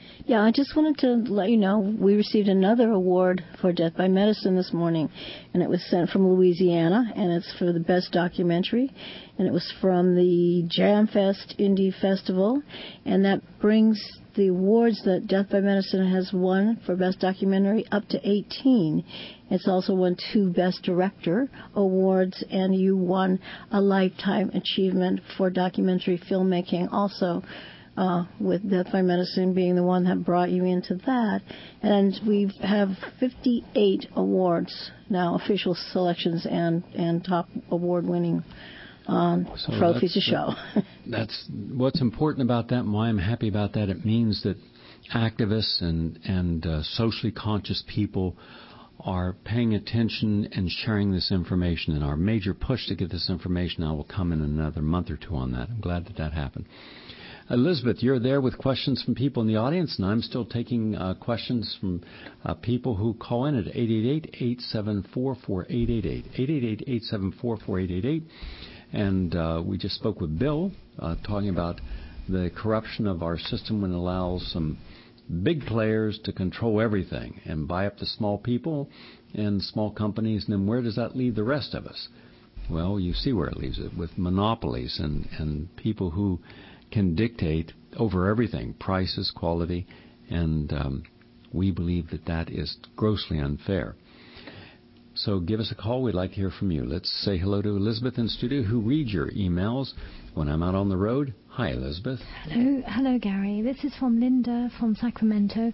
Yeah, I just wanted to let you know we received another award for Death by Medicine this morning, and it was sent from Louisiana, and it's for the best documentary, and it was from the JamFest Indie Festival, and that brings the awards that Death by Medicine has won for best documentary up to eighteen. It's also won two Best Director awards, and you won a Lifetime Achievement for documentary filmmaking also. Uh, with Death by Medicine being the one that brought you into that. And we have fifty-eight awards now, official selections and, and top award-winning um, so trophies to show. That's what's important about that and why I'm happy about that. It means that activists and, and uh, socially conscious people are paying attention and sharing this information. And our major push to get this information out will come in another month or two on that. I'm glad that that happened. Elizabeth, you're there with questions from people in the audience, and I'm still taking uh, questions from uh, people who call in at eight eight eight, eight seven four, four eight eight eight, eight eight eight, eight seven four, four eight eight eight. And uh, we just spoke with Bill uh, talking about the corruption of our system when it allows some big players to control everything and buy up the small people and small companies. And then where does that leave the rest of us? Well, you see where it leaves it, with monopolies and, and people who can dictate over everything, prices, quality, and um, we believe that that is grossly unfair. So give us a call. We'd like to hear from you. Let's say hello to Elizabeth in studio, who reads your emails when I'm out on the road. Hi, Elizabeth. Hello, hello, Gary. This is from Linda from Sacramento.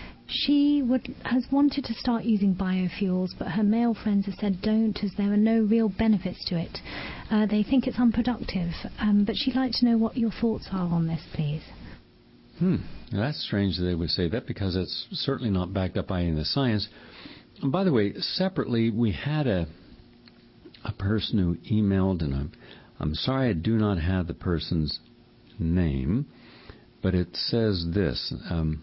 She would has wanted to start using biofuels, but her male friends have said don't, as there are no real benefits to it. Uh, they think it's unproductive, um, but she'd like to know what your thoughts are on this, please. Hmm, that's strange that they would say that, because it's certainly not backed up by any of the science. And by the way, separately, we had a a person who emailed, and I'm, I'm sorry I do not have the person's name, but it says this. Um,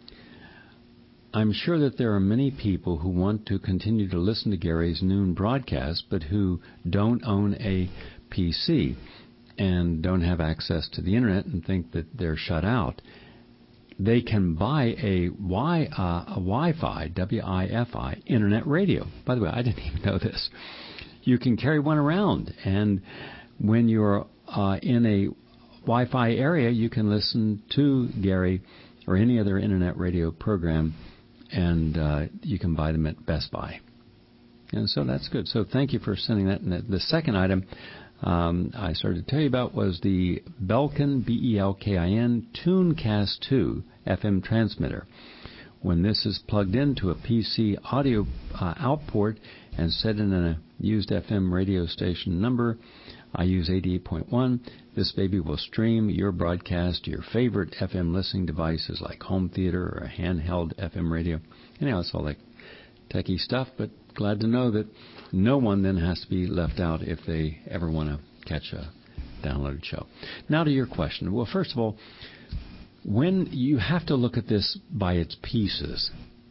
I'm sure that there are many people who want to continue to listen to Gary's noon broadcast, but who don't own a P C and don't have access to the Internet and think that they're shut out. They can buy a, wi, uh, a Wi-Fi, W I F I, Internet radio. By the way, I didn't even know this. You can carry one around, and when you're uh, in a Wi-Fi area, you can listen to Gary or any other Internet radio program, and uh, you can buy them at Best Buy. And so that's good. So thank you for sending that. And the, the second item um, I started to tell you about was the Belkin, B E L K I N, TuneCast two F M transmitter. When this is plugged into a P C audio uh, output and set in a used F M radio station number, I use eighty-eight point one. This baby will stream your broadcast to your favorite F M listening devices like home theater or a handheld F M radio. Anyhow, it's all that techie stuff, but glad to know that no one then has to be left out if they ever want to catch a downloaded show. Now to your question. Well, first of all, when you have to look at this by its pieces.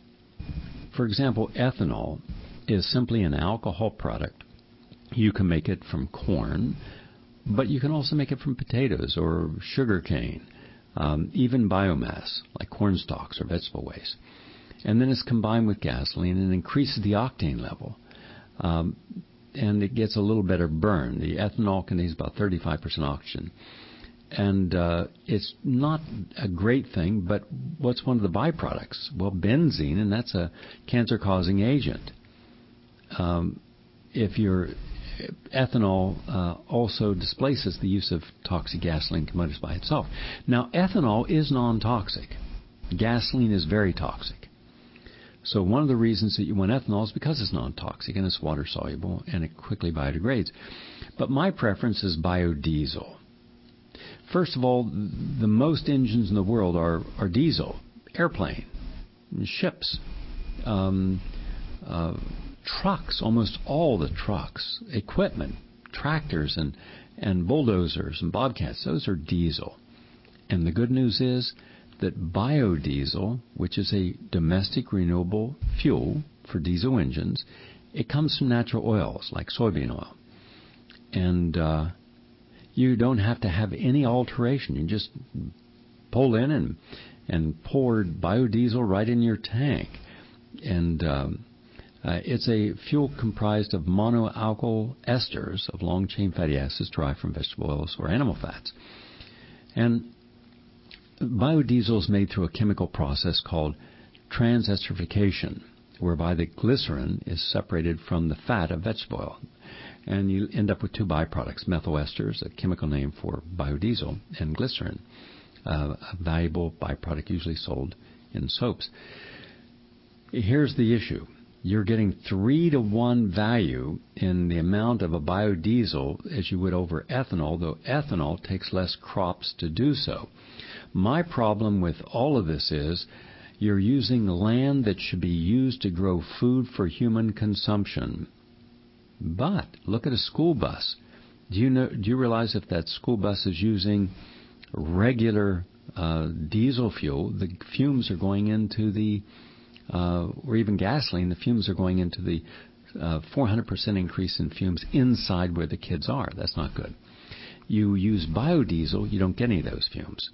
For example, ethanol is simply an alcohol product. You can make it from corn, but you can also make it from potatoes or sugar cane, um, even biomass like corn stalks or vegetable waste. And then it's combined with gasoline and increases the octane level. Um, and it gets a little better burn. The ethanol contains about thirty-five percent oxygen. And uh, it's not a great thing, but what's one of the byproducts? Well, benzene, and that's a cancer-causing agent. Um, if your ethanol uh, also displaces the use of toxic gasoline commodities by itself. Now, ethanol is non-toxic. Gasoline is very toxic. So one of the reasons that you want ethanol is because it's non-toxic and it's water-soluble and it quickly biodegrades. But my preference is biodiesel. First of all, the most engines in the world are, are diesel. Airplane, ships, um, uh, trucks, almost all the trucks, equipment, tractors and, and bulldozers and bobcats, those are diesel. And the good news is that biodiesel, which is a domestic renewable fuel for diesel engines, it comes from natural oils like soybean oil. And uh, you don't have to have any alteration. You just pull in and and pour biodiesel right in your tank. And um, uh, it's a fuel comprised of monoalkyl esters of long-chain fatty acids derived from vegetable oils or animal fats. And biodiesel is made through a chemical process called transesterification, whereby the glycerin is separated from the fat of vegetable oil. And you end up with two byproducts, methyl esters, a chemical name for biodiesel, and glycerin, uh, a valuable byproduct usually sold in soaps. Here's the issue. You're getting three to one value in the amount of a biodiesel as you would over ethanol, though ethanol takes less crops to do so. My problem with all of this is you're using land that should be used to grow food for human consumption. But look at a school bus. Do you know? Do you realize if that school bus is using regular uh, diesel fuel, the fumes are going into the, uh, or even gasoline, the fumes are going into the uh, four hundred percent increase in fumes inside where the kids are. That's not good. You use biodiesel, you don't get any of those fumes.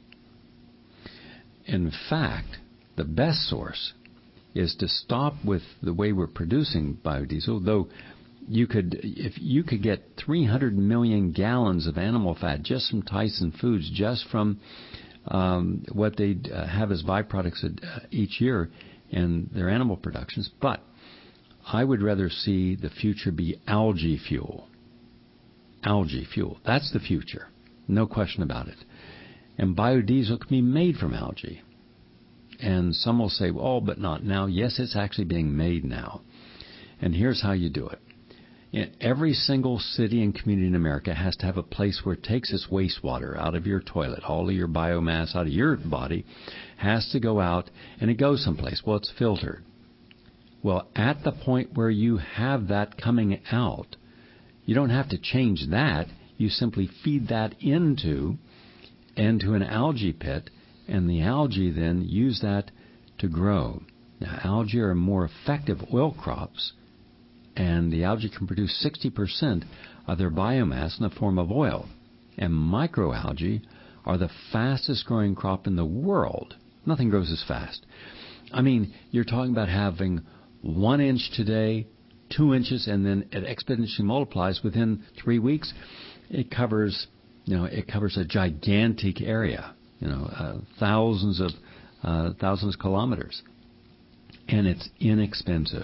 In fact, the best source is to stop with the way we're producing biodiesel, though you could, if you could get three hundred million gallons of animal fat just from Tyson Foods, just from um, what they uh, have as byproducts uh, each year in their animal productions. But I would rather see the future be algae fuel. Algae fuel. That's the future. No question about it. And biodiesel can be made from algae. And some will say, oh, but not now. Yes, it's actually being made now. And here's how you do it. In every single city and community in America has to have a place where it takes its wastewater out of your toilet. All of your biomass out of your body has to go out, and it goes someplace. Well, it's filtered. Well, at the point where you have that coming out, you don't have to change that. You simply feed that into, into an algae pit, and the algae then use that to grow. Now, algae are more effective oil crops, and the algae can produce sixty percent of their biomass in the form of oil. And microalgae are the fastest growing crop in the world. Nothing grows as fast. I mean, you're talking about having one inch today, two inches, and then it exponentially multiplies within three weeks. It covers, you know, it covers a gigantic area, you know, uh, thousands of uh, thousands of kilometers, and it's inexpensive.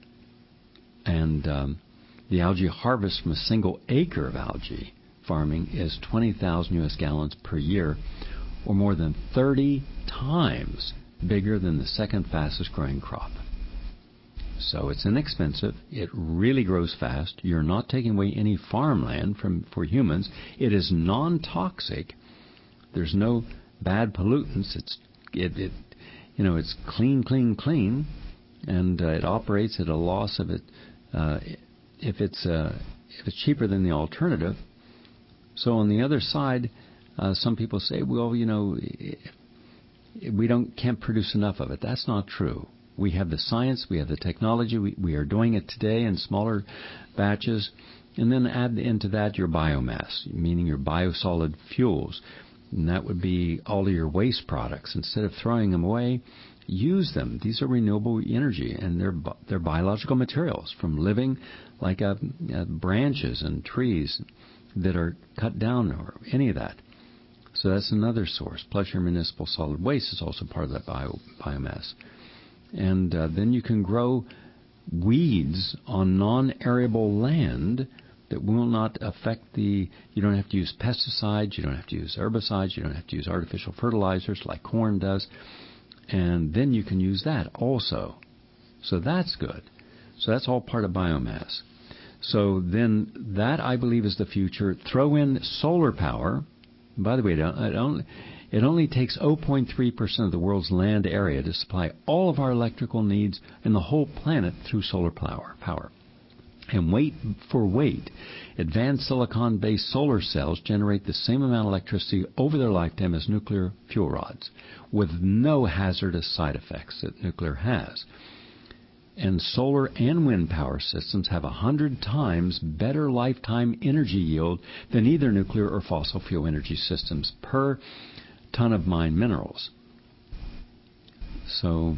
And um, the algae harvest from a single acre of algae farming is twenty thousand U S gallons per year, or more than thirty times bigger than the second fastest growing crop. So it's inexpensive. It really grows fast. You're not taking away any farmland from for humans. It is non-toxic. There's no bad pollutants. It's it, it you know it's clean, clean, clean, and uh, it operates at a loss of it. Uh, if it's uh, if it's cheaper than the alternative. So on the other side, uh, some people say, well, you know, we don't can't produce enough of it. That's not true. We have the science, we have the technology. We, we are doing it today in smaller batches, and then add into that your biomass, meaning your biosolid fuels, and that would be all of your waste products. Instead of throwing them away, use them. These are renewable energy, and they're they're biological materials from living, like uh, uh, branches and trees that are cut down, or any of that. So that's another source. Plus, your municipal solid waste is also part of that bio, biomass. And uh, then you can grow weeds on non-arable land that will not affect the. You don't have to use pesticides. You don't have to use herbicides. You don't have to use artificial fertilizers like corn does. And then you can use that also. So that's good. So that's all part of biomass. So then that, I believe, is the future. Throw in solar power. By the way, it only, it only takes zero point three percent of the world's land area to supply all of our electrical needs in the whole planet through solar power. power. And weight for weight, advanced silicon-based solar cells generate the same amount of electricity over their lifetime as nuclear fuel rods, with no hazardous side effects that nuclear has. And solar and wind power systems have one hundred times better lifetime energy yield than either nuclear or fossil fuel energy systems per ton of mined minerals. So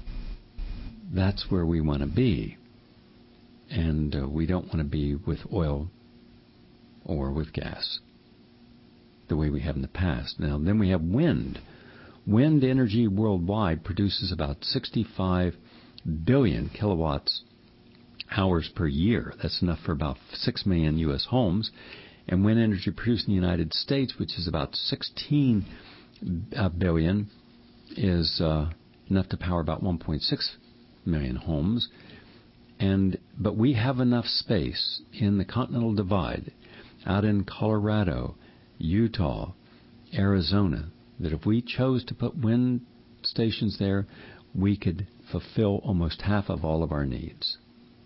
that's where we want to be. And uh, we don't want to be with oil or with gas the way we have in the past. Now, then we have wind. Wind energy worldwide produces about sixty-five billion kilowatts hours per year. That's enough for about six million U S homes. And wind energy produced in the United States, which is about sixteen billion, is uh, enough to power about one point six million homes. And but we have enough space in the Continental Divide, out in Colorado, Utah, Arizona, that if we chose to put wind stations there, we could fulfill almost half of all of our needs.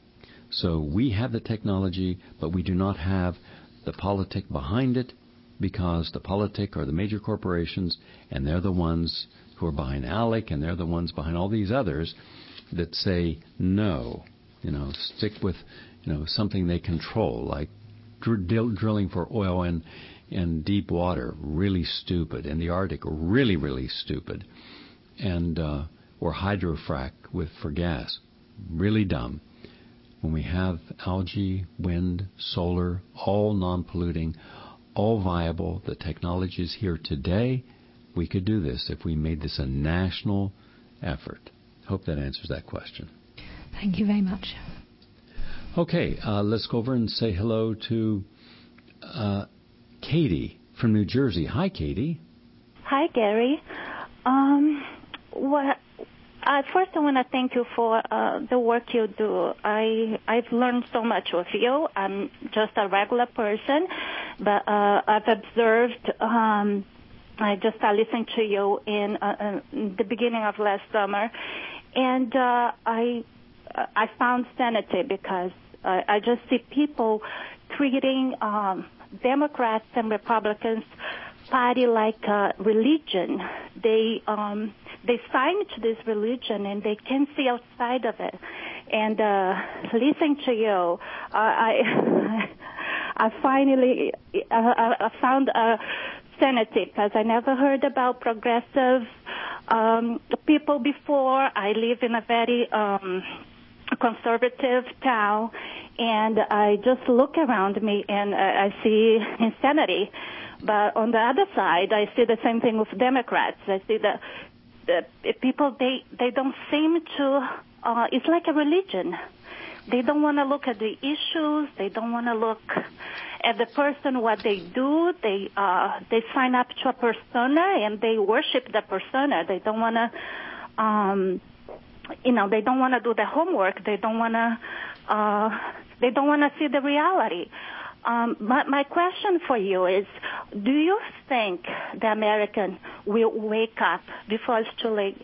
So we have the technology, but we do not have the politic behind it, because the politic are the major corporations, and they're the ones who are behind ALEC, and they're the ones behind all these others that say no. You know, stick with, you know, something they control, like dr- drilling for oil in, in deep water, really stupid. In the Arctic, really, really stupid. And uh, or hydrofrack with for gas, really dumb. When we have algae, wind, solar, all non-polluting, all viable, the technology is here today, we could do this if we made this a national effort. Hope that answers that question. Thank you very much. Okay, uh, let's go over and say hello to uh, Katie from New Jersey. Hi, Katie. Hi, Gary. Um, what, uh, first, I want to thank you for uh, the work you do. I, I've learned so much with you. I'm just a regular person, but uh, I've observed, um, I just uh, listened to you in, uh, in the beginning of last summer, and uh, I I found sanity because uh, I just see people treating um, Democrats and Republicans party like uh, religion. They um, they sign to this religion and they can't see outside of it. And uh, listening to you, uh, I I finally uh, I found a sanity because I never heard about progressive um, people before. I live in a very um, conservative town, and I just look around me and uh, I see insanity. But on the other side, I see the same thing with Democrats. I see that the people, they, they don't seem to, uh, it's like a religion. They don't want to look at the issues. They don't want to look at the person, what they do. They uh, they sign up to a persona and they worship the persona. They don't want to, um, you know, they don't want to do the homework. They don't want to, uh, they don't want to see the reality. Um, my, my question for you is, do you think the American will wake up before it's too late?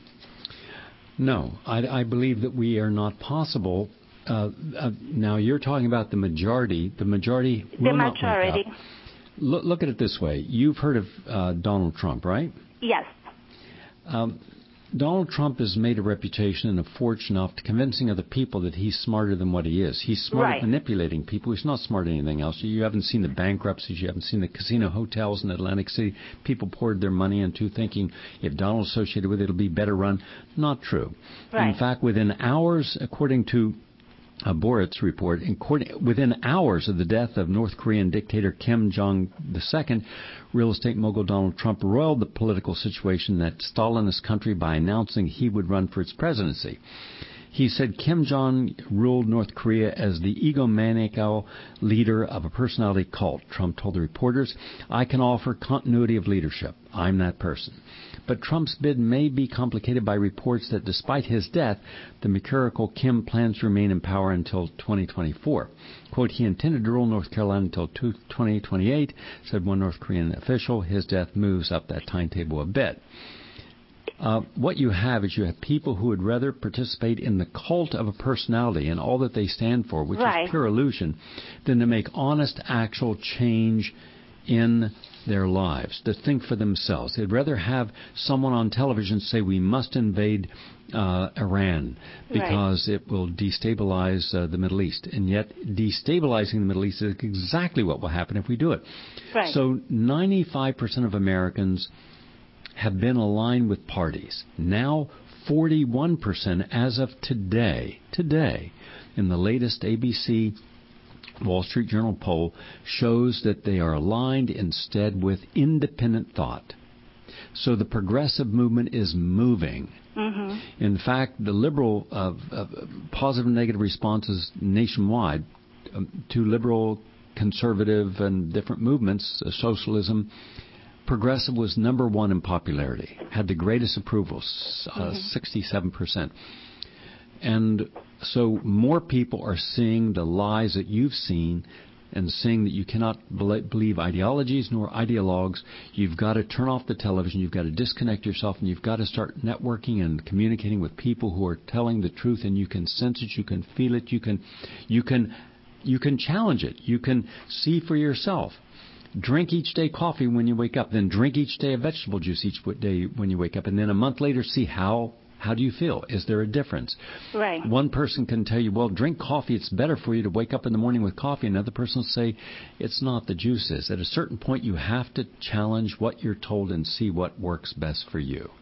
No, I, I believe that we are not possible. Uh, uh, now, you're talking about the majority. The majority will the not majority. wake up. Look, look at it this way. You've heard of uh, Donald Trump, right? Yes. Um, Donald Trump has made a reputation and a fortune off convincing other people that he's smarter than what he is. He's smart right. at manipulating people. He's not smart at anything else. You haven't seen the bankruptcies. You haven't seen the casino hotels in Atlantic City people poured their money into, thinking if Donald's associated with it, it'll be better run. Not true. Right. In fact, within hours, according to a Borit's report, within hours of the death of North Korean dictator Kim Jong the Second, real estate mogul Donald Trump roiled the political situation in that Stalinist country by announcing he would run for its presidency. He said Kim Jong ruled North Korea as the egomaniacal leader of a personality cult. Trump told the reporters, "I can offer continuity of leadership. I'm that person." But Trump's bid may be complicated by reports that despite his death, the mercurial Kim plans to remain in power until twenty twenty-four. Quote, he intended to rule North Carolina until twenty twenty-eight, said one North Korean official. His death moves up that timetable a bit. Uh, what you have is you have people who would rather participate in the cult of a personality and all that they stand for, which right. is pure illusion, than to make honest, actual change in their lives, to think for themselves. They'd rather have someone on television say we must invade uh, Iran because right. it will destabilize uh, the Middle East. And yet destabilizing the Middle East is exactly what will happen if we do it. Right. So ninety-five percent of Americans have been aligned with parties. Now, forty-one percent as of today, today, in the latest A B C Wall Street Journal poll, shows that they are aligned instead with independent thought. So the progressive movement is moving. Mm-hmm. In fact, the liberal uh, uh, positive and negative responses nationwide um, to liberal, conservative, and different movements, uh, socialism, progressive was number one in popularity, had the greatest approval, uh, mm-hmm. sixty-seven percent. And so more people are seeing the lies that you've seen and seeing that you cannot believe ideologies nor ideologues. You've got to turn off the television. You've got to disconnect yourself, and you've got to start networking and communicating with people who are telling the truth, and you can sense it, you can feel it, you can, you can, you can challenge it. You can see for yourself. Drink each day coffee when you wake up, then drink each day a vegetable juice each day when you wake up, and then a month later see how How do you feel? Is there a difference? Right. One person can tell you, well, drink coffee. It's better for you to wake up in the morning with coffee. Another person will say, it's not, the juice is. At a certain point, you have to challenge what you're told and see what works best for you.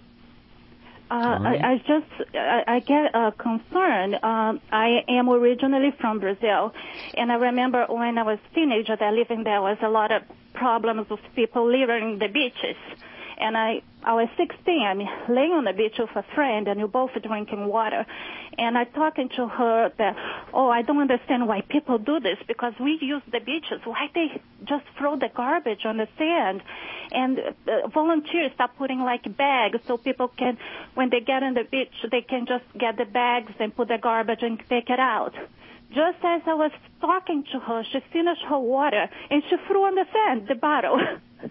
Uh, right. I, I just, I, I get uh, concerned. Um, I am originally from Brazil, and I remember when I was a teenager that living there was a lot of problems with people living in the beaches. And I, I was sixteen. I'm laying on the beach with a friend, and we're both drinking water. And I talking to her that, oh, I don't understand why people do this, because we use the beaches. Why they just throw the garbage on the sand? And uh, volunteers start putting like bags so people can, when they get on the beach, they can just get the bags and put the garbage and take it out. Just as I was talking to her, she finished her water, and she threw on the sand the bottle.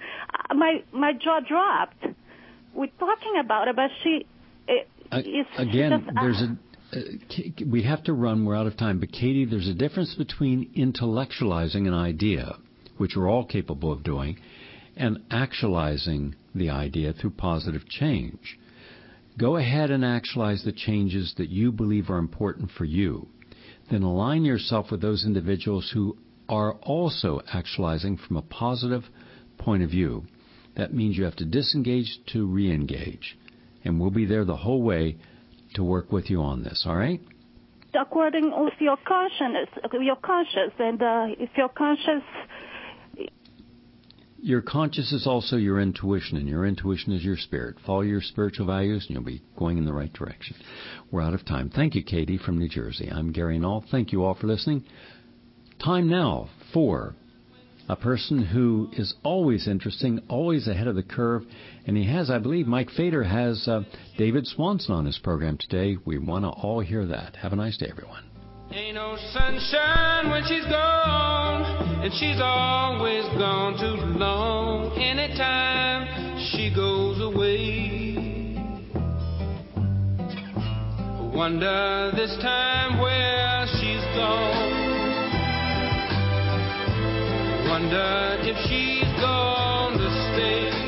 my my jaw dropped. We're talking about it, but she... It, uh, it's again, just, uh, there's a... Uh, we have to run. We're out of time. But, Katie, there's a difference between intellectualizing an idea, which we're all capable of doing, and actualizing the idea through positive change. Go ahead and actualize the changes that you believe are important for you. Then align yourself with those individuals who are also actualizing from a positive point of view. That means you have to disengage to re-engage. And we'll be there the whole way to work with you on this, all right? According with your consciousness, your conscious, and uh, if your conscious... Your conscious is also your intuition, and your intuition is your spirit. Follow your spiritual values, and you'll be going in the right direction. We're out of time. Thank you, Katie from New Jersey. I'm Gary Null. Thank you all for listening. Time now for a person who is always interesting, always ahead of the curve, and he has, I believe, Mike Fader has uh, David Swanson on his program today. We want to all hear that. Have a nice day, everyone. Ain't no sunshine when she's gone, and she's always gone too long. Anytime she goes away, wonder this time where she's gone. Wonder if she's gone to stay.